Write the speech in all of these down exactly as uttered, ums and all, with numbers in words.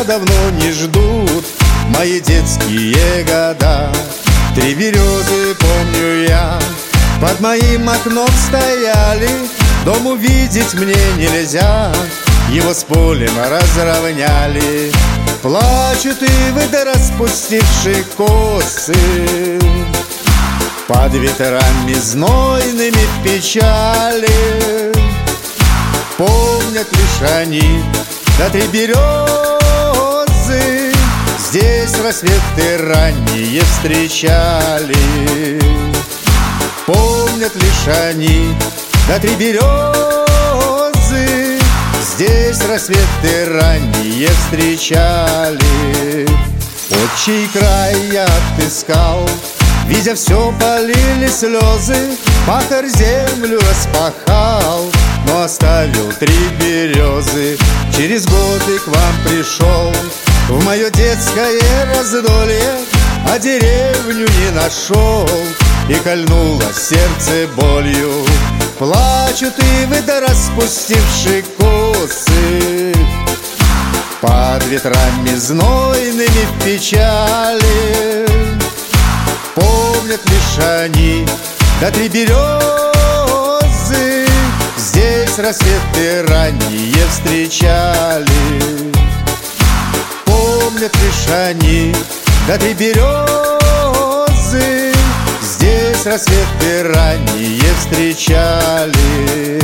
давно не ждут мои детские года. Три березы, помню я, под моим окном стояли. Дом увидеть мне нельзя, его с полем разровняли. Плачут ивы да распустившие косы под ветрами знойными в печали. Помнят лишь они, да три березы, здесь рассветы ранние встречали. Помнят лишь они, да три березы, здесь рассветы ранние встречали. Отчий край я отыскал, видя все, полили слезы. Пахарь землю распахал, но оставил три березы. Через годы к вам пришел в мое детское раздолье, а деревню не нашел, и кольнуло сердце болью. Плачут ивы да распустившие косы под ветрами знойными в печали. Помнят лишь они, да три березы, здесь рассветы ранние встречали. Помнят лишь они, да три березы, здесь рассветы ранние встречали.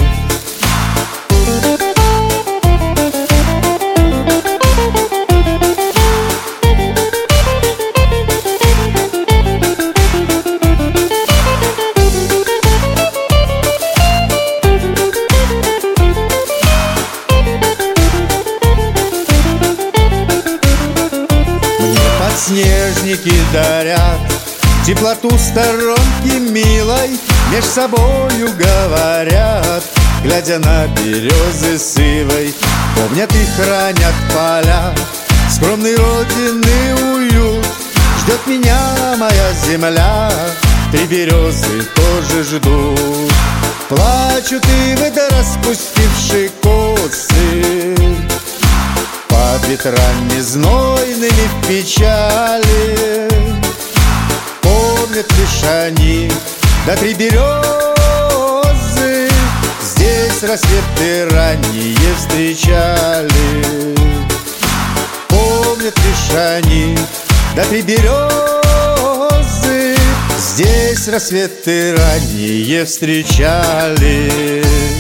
Снежники дарят теплоту сторонки милой, меж собою говорят, глядя на березы с ивой. Помнят и хранят поля, скромной родины уют. Ждет меня моя земля, три березы тоже ждут. Плачут ивы да распустившие косы под ветрами знойными в печали. Помнят лишь они, да три березы, здесь рассветы ранние встречали. Помнят лишь они, да три березы, здесь рассветы ранние встречали.